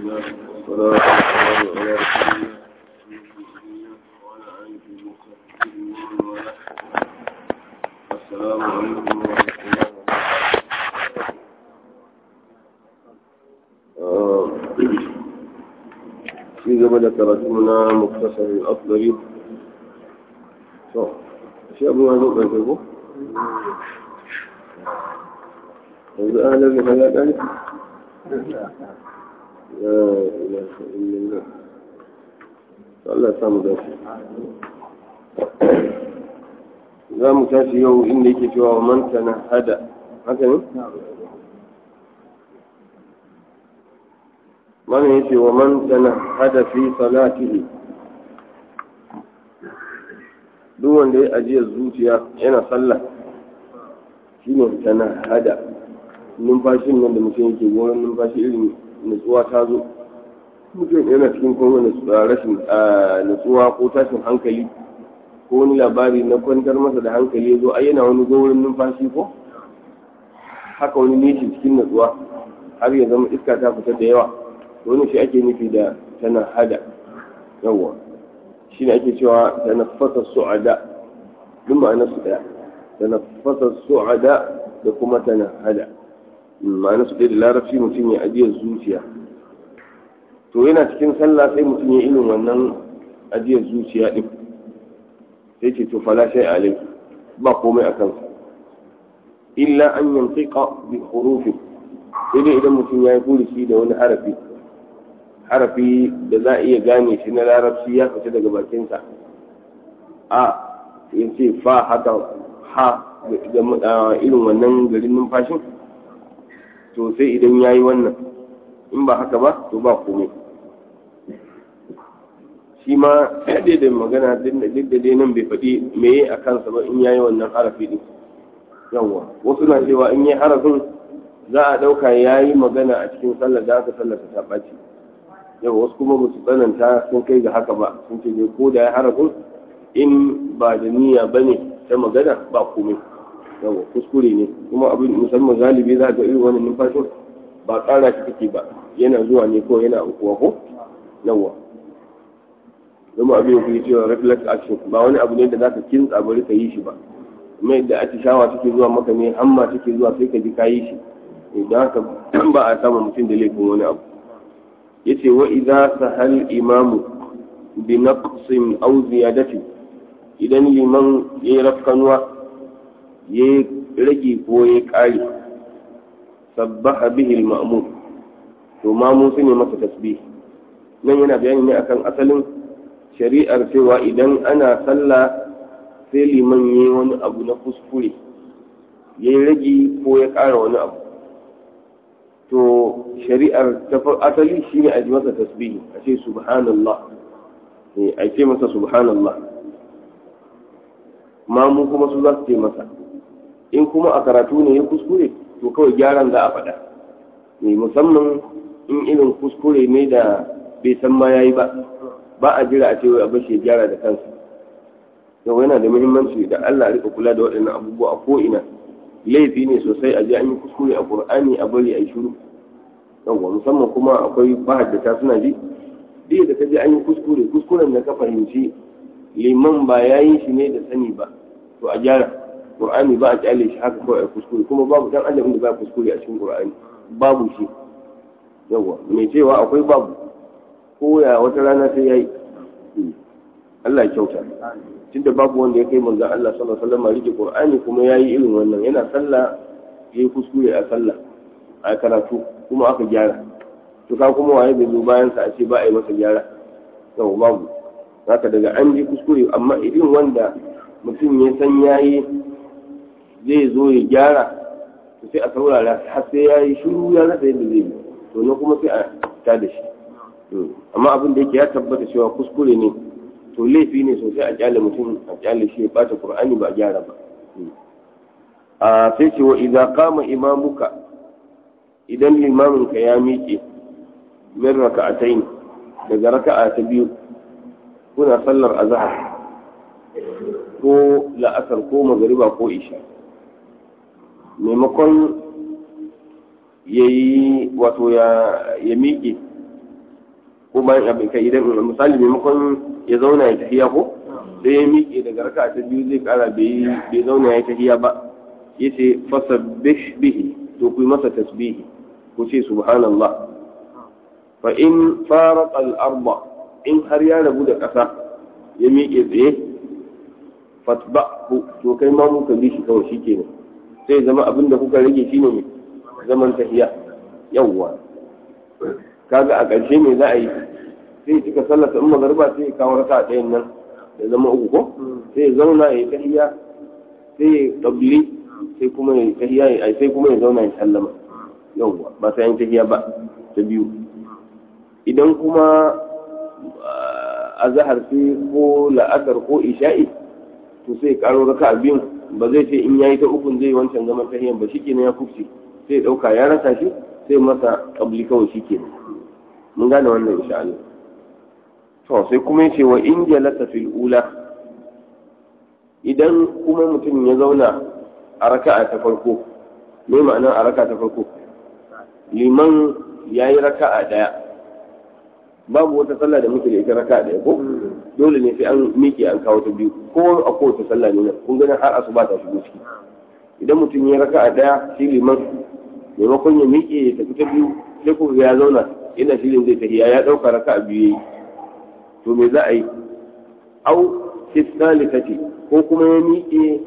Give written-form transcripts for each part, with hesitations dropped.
الله والصلاة والسلام على رسول الله وعلى آله وصحبه ومن والاه. السلام عليكم ورحمة الله وبركاته. في قبل ترجمنا مختصر الأفضل شيء أبو هذا بيته إذا أهلا بهذا ذلك لا إله إلا الله الله سامو داشي za mu tashi yau inda yake cewa wa man tanahada haka ne mana yace wa man tanahada fi salatihi duk wanda ya ajiye zuciya yana sallah shine tanahada numfashin nan da mutum yake goron numfashi irin nutsuwa ta zo mutum yana cikin kuma rashin nutsuwa ko tashin hankali ko wani labari na kwantar masa da hankali ya zo ai yana wani gaurin numfashi ko haka wani nishi cikin nutsuwa har ya zama iska ta fita da yawa wani shi ake nufi da tana hada yawa shi ne ake cewa tanaffasa su'ada duk ma'ana su daya tanaffasa su'ada da kuma tana hada ma'ana su daya da larabci mutum ya ajiyar zuciya to yana cikin sallah sai mutum ya irin wannan ajiyar zuciya din sai ce to fala shay alai ba komai a kansa illa an yantiqa bi hurufi sai dai idan mutum ya yi furuci da wani harafi da za a iya gane shi na larabci ya fita daga bakinsa a ya ce fa haka ha da irin wannan garin numfashin to sai idan ya yi wannan in ba haka ba to ba komai shi ma daidai da magana duk da dai nan bai faɗi meye a kansa ba in yayi wannan harafi din yawwa wasu na cewa in yi harafin za a ɗauka ya yi magana a cikin sallar da aka sallar ta ɓaci yawwa wasu kuma ba su tsananta sun kai ga haka ba sun ce ko da ya harafin in ba da niyya ba ne ta magana ba komai yawwa kuskure ne kuma abin musamman galibi za ga irin wannan numfashin ba ƙara shi take ba yana zuwa ne ko yana aukuwa ko yawwa zama abin da kuke cewa reflex action ba wani abu ne da zaka kintsa bari ka yi shi ba kuma yadda atishawa take zuwa maka ne hamma take zuwa sai ka ji ka yi shi idan haka ba a samu mutum da laifin wani abu yace wa idza sahal imamu bi naqsin aw ziyadati idan liman ya rafkanwa ya rage ko ya kare sabbaha bihi al-ma'mum to mamu su ne masa tasbih nan yana bayani ne akan asalin shari'ar cewa idan ana sallah sai liman yi wani abu na kuskure ya yi rage ko ya ƙara wani abu to shari'ar ta asali shi ne a ji masa tasbihi a ce subhanallah a ce masa subhanallah mamu kuma su za su ce masa in kuma a karatu ne ya kuskure to kawai gyaran za a faɗa musamman in irin kuskure ne da bai san ma ya yi ba a jira a ce wai abin shi ya gyara da kansa yau yana da muhimmanci da Allah rika kula da waɗannan abubuwa a ko'ina laifi ne sosai a je an yi kuskure a Qur'ani a bari a yi shiru yawwa musamman kuma akwai mahaddata suna ji duk da kaje an yi kuskuren da ka fahimci liman ba ya yi shi ne da sani ba to a gyara Qur'ani ba a kyale shi haka kawai a kuskure kuma babu dan Allah da ba kuskure a cikin Qur'ani babu shi yawwa mai cewa akwai babu ko ya wata rana sai yayi Allah ya kyauta tunda babu wanda ya kai manzon Allah sallallahu alaihi wasallam rike Qur'ani kuma yayi irin wannan yana sallah yayi kuskure a sallah a karatu kuma aka gyara to ka kuma waye bai zo bayan sa a ce ba a yi masa gyara to babu haka daga an ji kuskure amma irin wanda mutum ya san yayi zai zo ya gyara to sai a saurara har sai yayi shiru ya rasa yadda zai yi to ne kuma sai a ta da shi amma abin da yake ya tabbata cewa kuskure ne to laifi ne sosai a kyale mutum a kyale shi ya bata Qur'ani ba a gyara ba a sai ce wa idza qama imamuka idan limamin ka ya miƙe min raka'atayn daga raka'a ta biyu kuna sallar azhar ko la'asar ko magriba ko isha maimakon yayi wato ya miƙe ko bayan abin kai idan misali maimakon ya zauna ya tahiya ko sai ya miƙe daga raka'a ta biyu zai ƙara bai zauna ya tahiya ba yace fasabbih bihi to ku masa tasbihi ku ce subhanallah fa in faraqa al-arba in har ya rabu da ƙasa ya miƙe tsaye fatba'hu to kai ma muka bi shi kawai shikenan sai zama abin da kuka rage shine ne zaman tahiya yawwa kaga a ƙarshe me za a yi sai cika sallar in magariba sai ya kawo raka ɗayan nan ya zama uku ko sai ya zauna ya yi tahiya sai ya ƙabli sai kuma ya tahiya sai kuma ya zauna ya sallama yawwa ba sai an tahiya ba ta biyu idan kuma azhar sai ko la'asar ko isha'i to sai ya karo raka biyun ba zai ce in yayi ta ukun zai wancan zaman tahiyan ba shikenan ya kufce sai ya dauka ya rasa shi sai masa ƙabli kawai shikenan mun gane wannan insha Allah to sai kuma yace wa in jalasa fil ula idan kuma mutum ya zauna a raka'a ta farko me ma'anar a raka'a ta farko liman yayi raka'a daya babu wata sallah da muke da ita raka'a daya ko dole ne sai an miƙe an kawo ta biyu ko a kowace sallah ne kun gani har asuba ta shigo ciki idan mutum ya raka'a daya shi liman maimakon ya miƙe ya tafi ta biyu sai kuma ya zauna ina shirin zai tafiya ya ɗauka raka'a biyu yayi to me za a yi au fisalitati ko kuma ya miƙe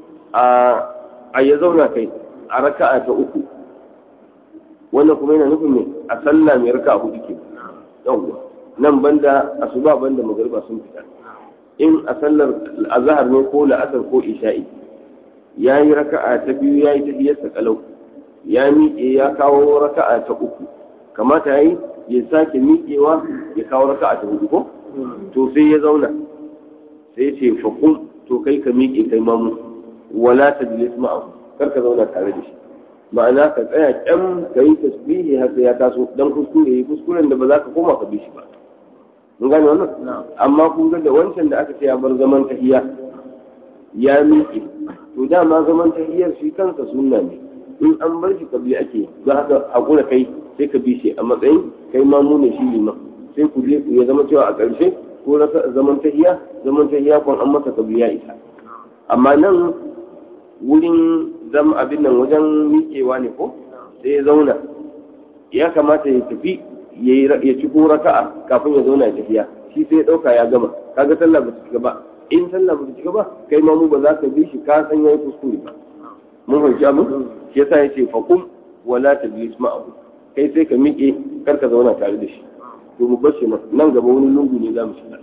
a ya zauna kai a raka'a ta uku wannan kuma yana nufin ne a sallah mai raka'a hudu ke yawwa nan banda asuba banda magriba sun fita in a sallar azhar ne ko la'asar ko isha'i yayi raka'a ta biyu yayi tahiyarsa kalau ya miƙe ya kawo raka'a ta uku kamata yayi ya sake miƙewa ya kawo raka'a ta hudu ko to sai ya zauna sai ya ce faqum to kai ka miƙe kai mamu wala tajlis ma'ahu kar ka zauna tare da shi ma'ana ka tsaya kyan ka yi tasbihi har sai ya taso dan kuskuren da ba za ka koma ka bi shi ba mun gane wannan amma kun ga da wancan da aka ce ya bar zaman tahiyya ya miƙe to dama zaman tahiyyar shi kansa sunna ne in an bar shi kabli ake za haka hakura kai sai ka bi shi a matsayin kai ma mu ne shi liman sai ku je ku ya zama cewa a ƙarshe ko rasa zaman tahiya kun an masa kabli ya isa amma nan wurin zama abin nan wajen miƙewa ne ko sai ya zauna ya kamata ya tafi ya ci ko raka'a kafin ya zauna ya tafiya shi sai ya ɗauka ya gama kaga sallah ba ta cika ba in sallah ba ta cika ba kai ma mu ba za ka bi shi ka san yayi kuskure ba mun fahimci abin shi yasa yace faqum wala tajlis ma'ahu kai sai ka miƙe kar ka zauna tare da shi to mu bar shi nan gaba wani lungu ne za mu shiga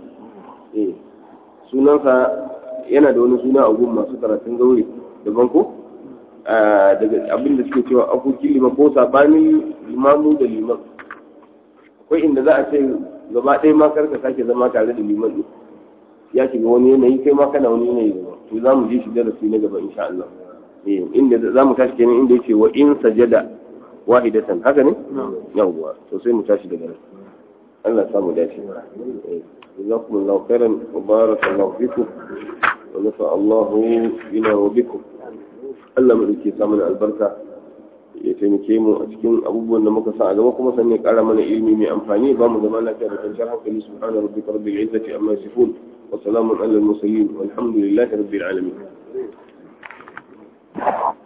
sunansa yana da wani suna a gun masu karatun gaure daban ko daga abin da suke cewa akokin liman ko sabanin limamu da liman akwai inda za a ce gaba ɗaya ma kar ka sake zama tare da liman ɗin ya shiga wani yanayi kai ma kana wani yanayi daban to za mu je shi darasi na gaba insha Allah inda za mu tashi kenan inda yace wa in sajada wahidatan haka ne yawwa to sai mu tashi daga nan Allah ya samu dace jazakumullahu khairan wa barakallahu fikum wa nafa Allahu bina wa bikum Allah mu dake samu albarka ya taimake mu a cikin abubuwan da muka sa a gaba kuma sannan ya kara mana ilimi mai amfani ba mu zama lafiya da kwanciyar hankali subhana rabbika rabbil izzati amma yasifun wa salamun alal mursalin walhamdulillahi rabbil alamin